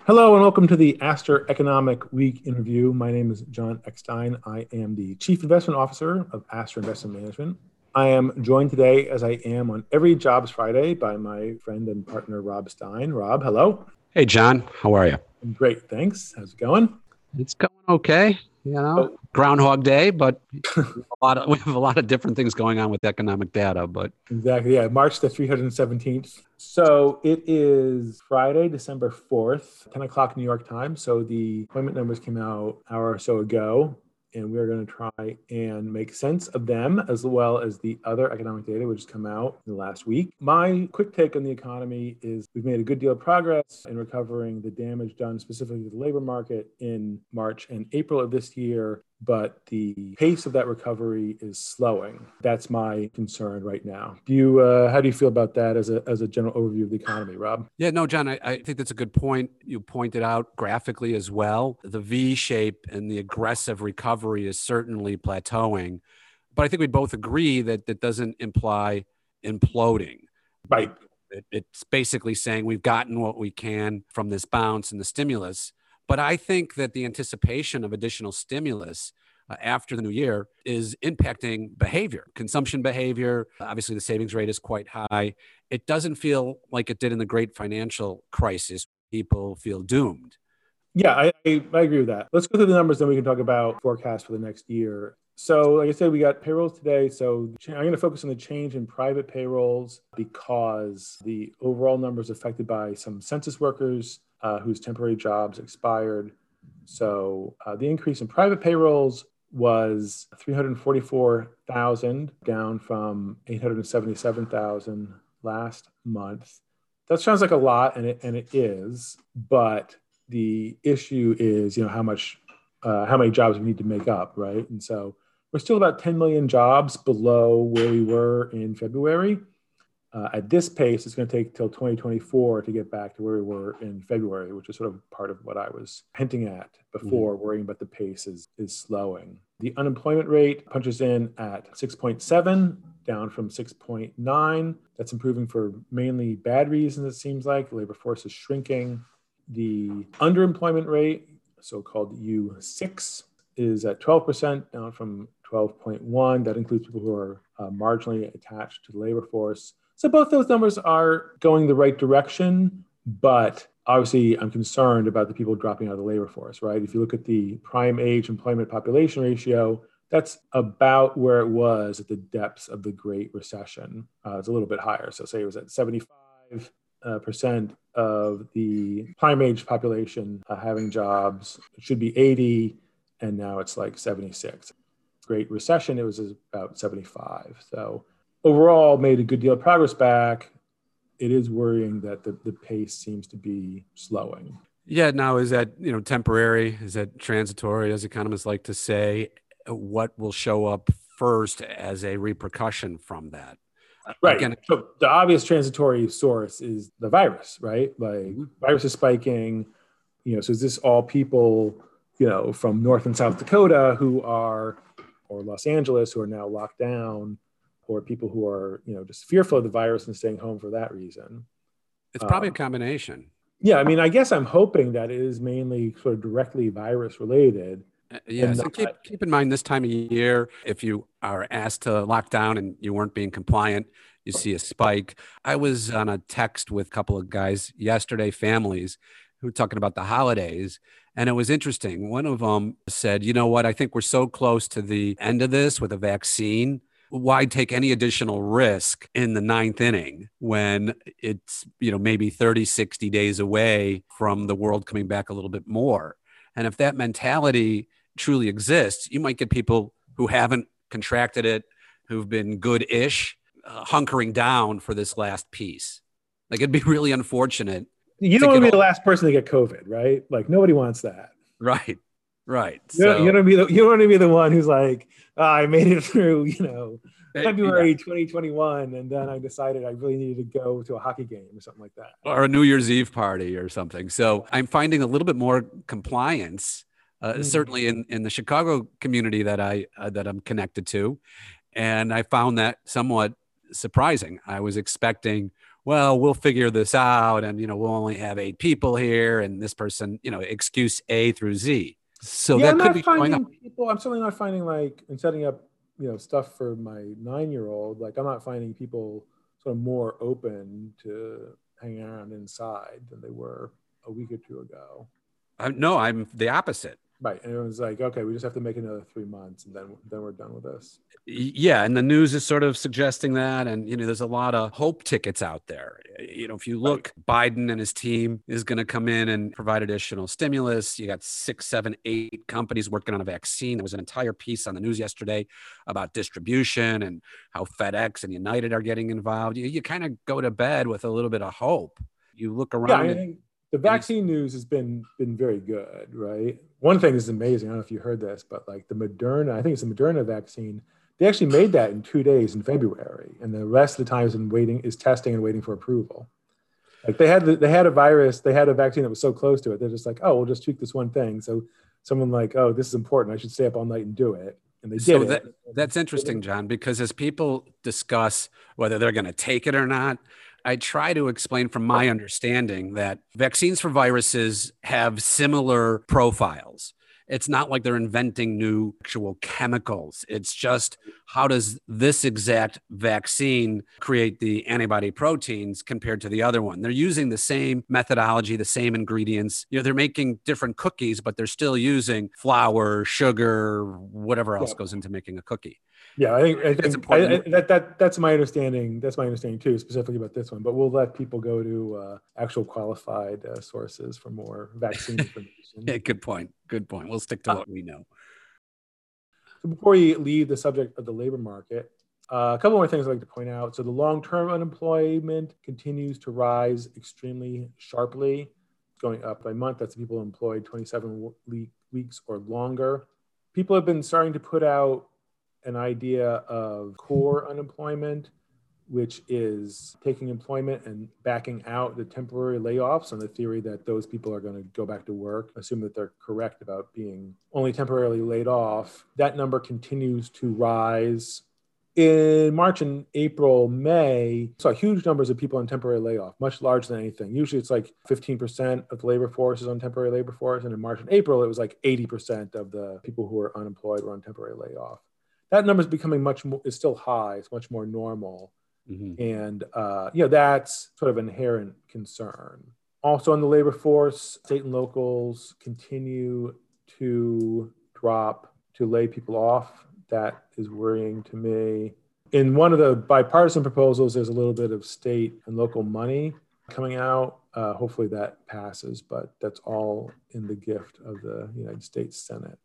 Hello and welcome to the Astor Economic Week in Review. My name is John Eckstein. I am the Chief Investment Officer of Astor Investment Management. I am joined today, as I am on every Jobs Friday, by my friend and partner, Rob Stein. Rob, hello. Hey, John, how are you? Great, thanks. How's it going? It's going okay. Oh, Groundhog Day, but we have a lot of different things going on with economic data. But exactly. Yeah, March the 317th. So it is Friday, December 4th, 10 o'clock New York time. So the employment numbers came out an hour or so ago, and we're going to try and make sense of them as well as the other economic data which has come out in the last week. My quick take on the economy is we've made a good deal of progress in recovering the damage done specifically to the labor market in March and April of this year, but the pace of that recovery is slowing. That's my concern right now. How do you feel about that as a general overview of the economy, Rob? yeah, no, John, I think that's a good point. You pointed out graphically as well. The V shape and the aggressive recovery is certainly plateauing. But I think we both agree that that doesn't imply imploding. Right. It's basically saying we've gotten what we can from this bounce and the stimulus. But I think that the anticipation of additional stimulus after the new year is impacting behavior, consumption behavior. Obviously, the savings rate is quite high. It doesn't feel like it did in the great financial crisis. People feel doomed. Yeah, I agree with that. Let's go through the numbers, then we can talk about forecast for the next year. So, like I said, we got payrolls today. So, I'm going to focus on the change in private payrolls because the overall numbers affected by some census workers whose temporary jobs expired. So, the increase in private payrolls was 344,000, down from 877,000 last month. That sounds like a lot, and it is, but the issue is, how many jobs we need to make up, right? And so we're still about 10 million jobs below where we were in February. At this pace, it's going to take till 2024 to get back to where we were in February, which is sort of part of what I was hinting at before, worrying about the pace is slowing. The unemployment rate punches in at 6.7, down from 6.9. That's improving for mainly bad reasons, it seems like. The labor force is shrinking. The underemployment rate, so-called U6, is at 12%, down from 12.1. That includes people who are marginally attached to the labor force. So both those numbers are going the right direction, but obviously I'm concerned about the people dropping out of the labor force, right? If you look at the prime age employment population ratio, that's about where it was at the depths of the Great Recession. It's a little bit higher. So say it was at 75% of the prime age population having jobs. It should be 80, and now it's like 76. Great Recession, it was about 75. So overall, made a good deal of progress back. It is worrying that the pace seems to be slowing. Yeah, now is that temporary? Is that transitory, as economists like to say? What will show up first as a repercussion from that? Right. Again, So the obvious transitory source is the virus, right? Like virus is spiking. So is this all people, from North and South Dakota or Los Angeles who are now locked down, or people who are, just fearful of the virus and staying home for that reason? it's probably a combination. Yeah, I mean, I guess I'm hoping that it is mainly sort of directly virus related. And Yes, and not, keep in mind this time of year, if you are asked to lock down and you weren't being compliant, you see a spike. I was on a text with a couple of guys yesterday, families who were talking about the holidays, and it was interesting. One of them said, "You know what? I think we're so close to the end of this with a vaccine. Why take any additional risk in the ninth inning when it's, maybe 30, 60 days away from the world coming back a little bit more?" And if that mentality truly exists, you might get people who haven't contracted it, who've been good-ish, hunkering down for this last piece. Like, it'd be really unfortunate you to don't want get to be the all last person to get COVID, right? Like nobody wants that. right, right. You So, don't you don't want to be the one who's like, I made it through, yeah, February 2021, and then I decided I really needed to go to a hockey game or something like that. or a New Year's Eve party or something. So, I'm finding a little bit more compliance, certainly in the Chicago community that I'm connected to, and I found that somewhat surprising. I was expecting well, we'll figure this out. And, we'll only have 8 people here. And this person, excuse A through Z. So Yeah, that I'm could not be showing up. finding people. I'm certainly not finding like in setting up, stuff for my 9-year-old. Like I'm not finding people sort of more open to hanging around inside than they were a week or two ago. No, I'm the opposite. Right, and everyone's like, okay, we just have to make another 3 months, and then we're done with this. Yeah, and the news is sort of suggesting that, and there's a lot of hope tickets out there. If you look, right. Biden and his team is going to come in and provide additional stimulus. You got 6, 7, 8 companies working on a vaccine. There was an entire piece on the news yesterday about distribution and how FedEx and United are getting involved. You kind of go to bed with a little bit of hope. You look around. Yeah, I think the vaccine news has been very good, right? One thing is amazing. I don't know if you heard this, but like the Moderna, I think it's the Moderna vaccine. They actually made that in 2 days in February, and the rest of the time is testing and waiting for approval. Like they had a vaccine that was so close to it. They're just like, oh, we'll just tweak this one thing. So someone like, oh, this is important. I should stay up all night and do it. And they did it. That's interesting, John, because as people discuss whether they're going to take it or not, I try to explain from my understanding that vaccines for viruses have similar profiles. It's not like they're inventing new actual chemicals. It's just how does this exact vaccine create the antibody proteins compared to the other one? They're using the same methodology, the same ingredients. They're making different cookies, but they're still using flour, sugar, whatever else goes into making a cookie. Yeah, I think that's my understanding. That's my understanding too, specifically about this one. But we'll let people go to actual qualified sources for more vaccine information. Yeah, good point. We'll stick to what we know. So before we leave the subject of the labor market, a couple more things I'd like to point out. So the long-term unemployment continues to rise extremely sharply, going up by month. That's people employed 27 weeks or longer. People have been starting to put out an idea of core unemployment, which is taking employment and backing out the temporary layoffs on the theory that those people are going to go back to work, assume that they're correct about being only temporarily laid off. That number continues to rise. In March and April, May, saw huge numbers of people on temporary layoff, much larger than anything. Usually it's like 15% of the labor force is on temporary labor force. And in March and April, it was like 80% of the people who were unemployed were on temporary layoff. That number is becoming is still high. It's much more normal. Mm-hmm. And, that's sort of an inherent concern. Also on the labor force, state and locals continue to lay people off. That is worrying to me. In one of the bipartisan proposals, there's a little bit of state and local money coming out. Hopefully that passes, but that's all in the gift of the United States Senate.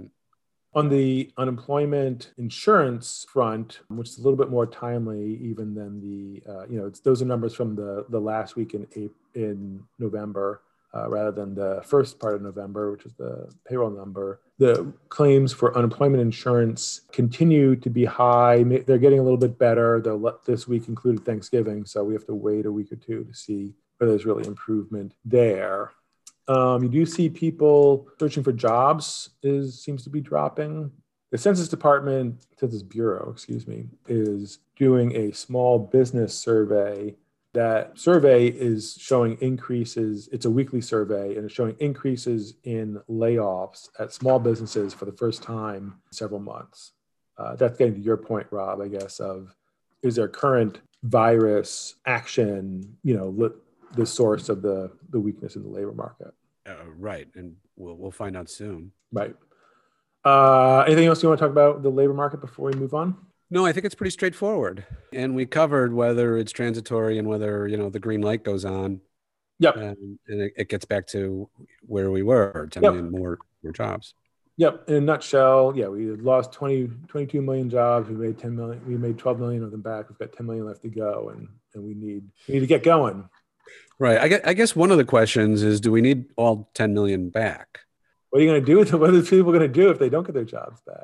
On the unemployment insurance front, which is a little bit more timely even than those are numbers from the last week in November rather than the first part of November, which is the payroll number. The claims for unemployment insurance continue to be high. They're getting a little bit better. This week included Thanksgiving, so we have to wait a week or two to see whether there's really improvement there. You do see people searching for jobs seems to be dropping. The Census Bureau, is doing a small business survey. That survey is showing increases. It's a weekly survey, and it's showing increases in layoffs at small businesses for the first time in several months. That's getting to your point, Rob, I guess, of is there current virus action, the source of the weakness in the labor market. Right. And we'll find out soon. Right. Anything else you want to talk about the labor market before we move on? No, I think it's pretty straightforward. And we covered whether it's transitory and whether, the green light goes on. Yep. And it gets back to where we were, 10 million more jobs. Yep. In a nutshell, we lost 22 million jobs. We made 10 million. We made 12 million of them back. We've got 10 million left to go, and we need to get going. Right. I guess one of the questions is, do we need all 10 million back? What are you going to do with it? What are the people going to do if they don't get their jobs back?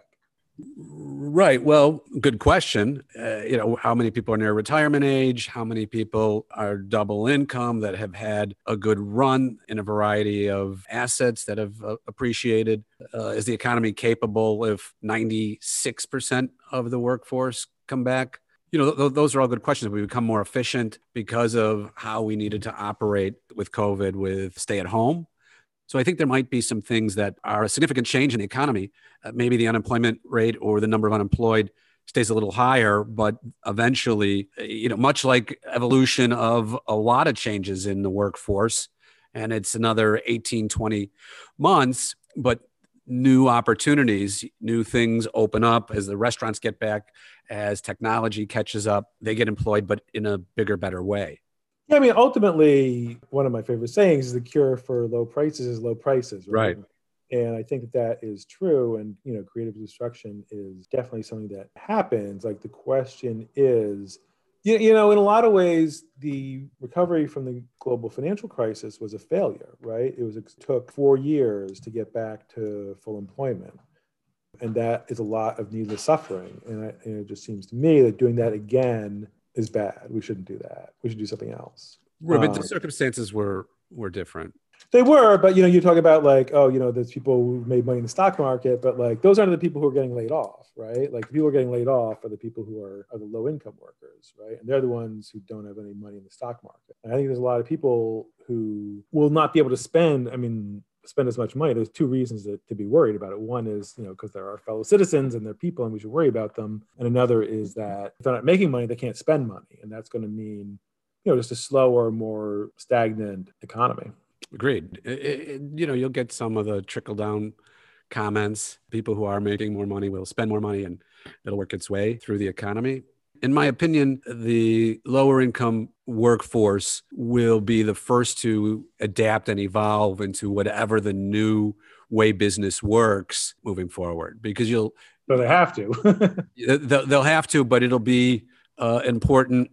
Right. Well, good question. How many people are near retirement age? How many people are double income that have had a good run in a variety of assets that have appreciated? Is the economy capable if 96% of the workforce come back? those are all good questions. We become more efficient because of how we needed to operate with COVID, with stay at home. So I think there might be some things that are a significant change in the economy. Maybe the unemployment rate or the number of unemployed stays a little higher, but eventually, much like evolution of a lot of changes in the workforce, and it's another 18, 20 months, but new opportunities, new things open up as the restaurants get back, as technology catches up, they get employed, but in a bigger, better way. Yeah, I mean, ultimately, one of my favorite sayings is the cure for low prices is low prices, right? Right. And I think that is true. And, creative destruction is definitely something that happens. Like the question is, in a lot of ways, the recovery from the global financial crisis was a failure, right? It took 4 years to get back to full employment. And that is a lot of needless suffering. And it just seems to me that doing that again is bad. We shouldn't do that. We should do something else. Right, but the circumstances were different. They were, but you talk about like, there's people who made money in the stock market, but like those aren't the people who are getting laid off, right? Like the people who are getting laid off are the people who are the low income workers, right? And they're the ones who don't have any money in the stock market. And I think there's a lot of people who will not be able to spend as much money. There's two reasons to be worried about it. One is, because they're our fellow citizens and they're people and we should worry about them. And another is that if they're not making money, they can't spend money. And that's going to mean, just a slower, more stagnant economy. Agreed. You'll get some of the trickle down comments. People who are making more money will spend more money and it'll work its way through the economy. In my opinion, the lower income workforce will be the first to adapt and evolve into whatever the new way business works moving forward, because So they have to. they'll have to, but it'll be important.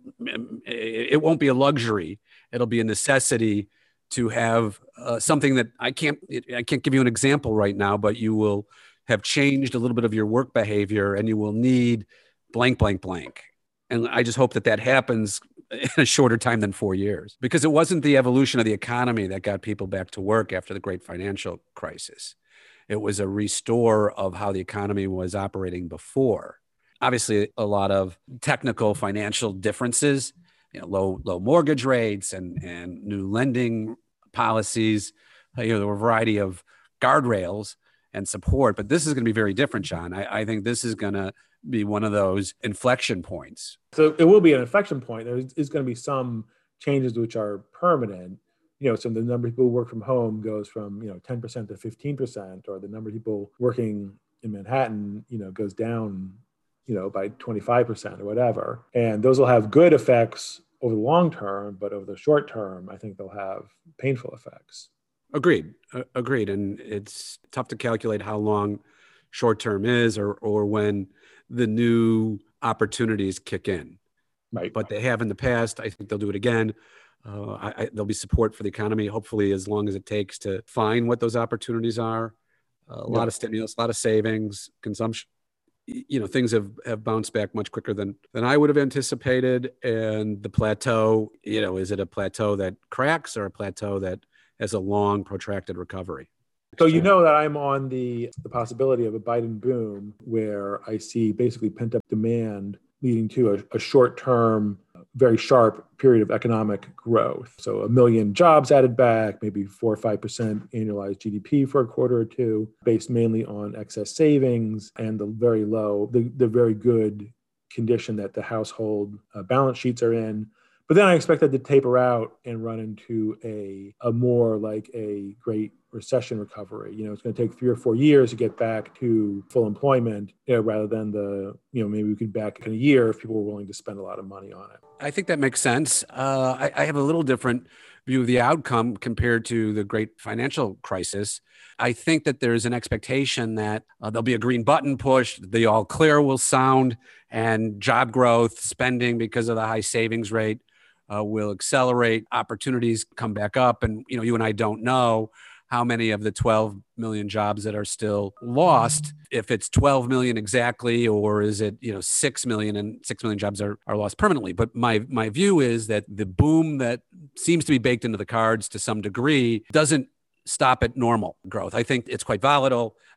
It won't be a luxury. It'll be a necessity to have something that I can't give you an example right now, but you will have changed a little bit of your work behavior and you will need blank, blank, blank. And I just hope that happens in a shorter time than 4 years, because it wasn't the evolution of the economy that got people back to work after the great financial crisis. It was a restore of how the economy was operating before. Obviously, a lot of technical financial differences, low mortgage rates and new lending policies. There were a variety of guardrails and support, but this is going to be very different, John. I think this is going to be one of those inflection points. So it will be an inflection point. There is going to be some changes which are permanent. So the number of people who work from home goes from 10% to 15%, or the number of people working in Manhattan goes down by 25% or whatever. And those will have good effects over the long term, but over the short term, I think they'll have painful effects. Agreed. And it's tough to calculate how long short term is or when the new opportunities kick in. Right. But they have in the past. I think they'll do it again. There'll be support for the economy, hopefully as long as it takes to find what those opportunities are. A lot of stimulus, a lot of savings, consumption. Things have bounced back much quicker than I would have anticipated. And the plateau, is it a plateau that cracks or a plateau that has a long, protracted recovery? So that I'm on the possibility of a Biden boom, where I see basically pent-up demand leading to a short-term, very sharp period of economic growth. So 1 million jobs added back, maybe 4 or 5% annualized GDP for a quarter or two, based mainly on excess savings and the very good condition that the household balance sheets are in. But then I expect that to taper out and run into a more like a great recession recovery. It's going to take 3 or 4 years to get back to full employment, rather than maybe we could back in a year if people were willing to spend a lot of money on it. I think that makes sense. I have a little different view of the outcome compared to the great financial crisis. I think that there's an expectation that there'll be a green button pushed, the all clear will sound, and job growth, spending because of the high savings rate will accelerate, opportunities come back up. And, you and I don't know how many of the 12 million jobs that are still lost, if it's 12 million exactly, or is it 6 million, and 6 million jobs are lost permanently. But my view is that the boom that seems to be baked into the cards to some degree doesn't stop at normal growth. I think it's quite volatile.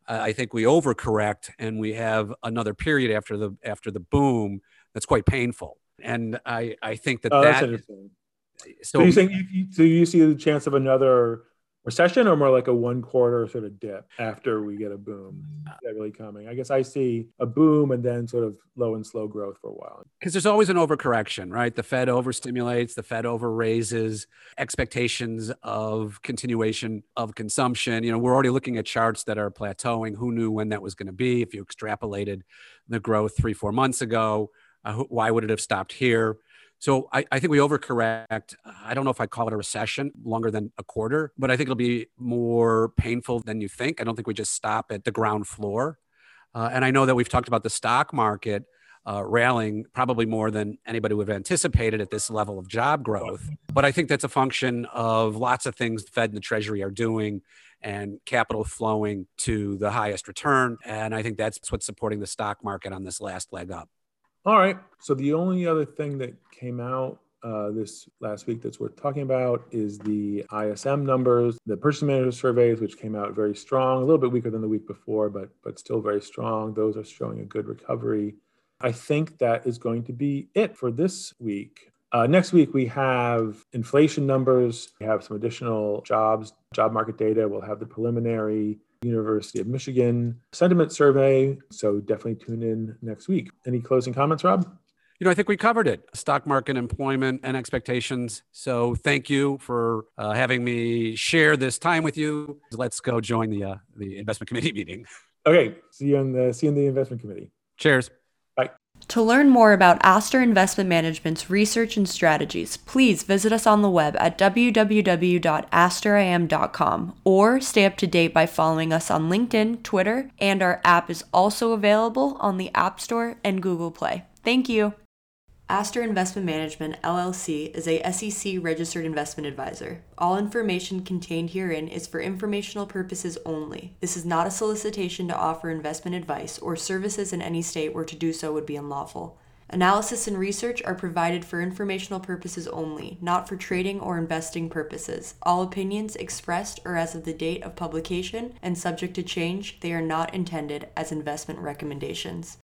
I think we overcorrect and we have another period after the boom that's quite painful. And I think that Oh, that's that interesting. So so you think so you see the chance of another recession, or more like a one quarter sort of dip after we get a boom? Is that really coming? I guess I see a boom and then sort of low and slow growth for a while. because there's always an overcorrection, right? The Fed overstimulates, the Fed overraises expectations of continuation of consumption. We're already looking at charts that are plateauing. Who knew when that was going to be? If you extrapolated the growth 3-4 months ago, why would it have stopped here? So I think we overcorrect. I don't know if I call it a recession longer than a quarter, but I think it'll be more painful than you think. I don't think we just stop at the ground floor. And I know that we've talked about the stock market rallying probably more than anybody would have anticipated at this level of job growth. But I think that's a function of lots of things the Fed and the Treasury are doing and capital flowing to the highest return. And I think that's what's supporting the stock market on this last leg up. All right. So the only other thing that came out this last week that's worth talking about is the ISM numbers, the Purchasing Manager surveys, which came out very strong, a little bit weaker than the week before, but still very strong. Those are showing a good recovery. I think that is going to be it for this week. Next week, we have inflation numbers. We have some additional job market data. We'll have the preliminary University of Michigan sentiment survey. So definitely tune in next week. Any closing comments, Rob? I think we covered it. Stock market, employment, and expectations. So thank you for having me share this time with you. Let's go join the investment committee meeting. Okay. See you in the investment committee. Cheers. Bye. To learn more about Aster Investment Management's research and strategies, please visit us on the web at www.asterim.com or stay up to date by following us on LinkedIn, Twitter, and our app is also available on the App Store and Google Play. Thank you. Aster Investment Management, LLC is a SEC-registered investment advisor. All information contained herein is for informational purposes only. This is not a solicitation to offer investment advice or services in any state where to do so would be unlawful. Analysis and research are provided for informational purposes only, not for trading or investing purposes. All opinions expressed are as of the date of publication and subject to change. They are not intended as investment recommendations.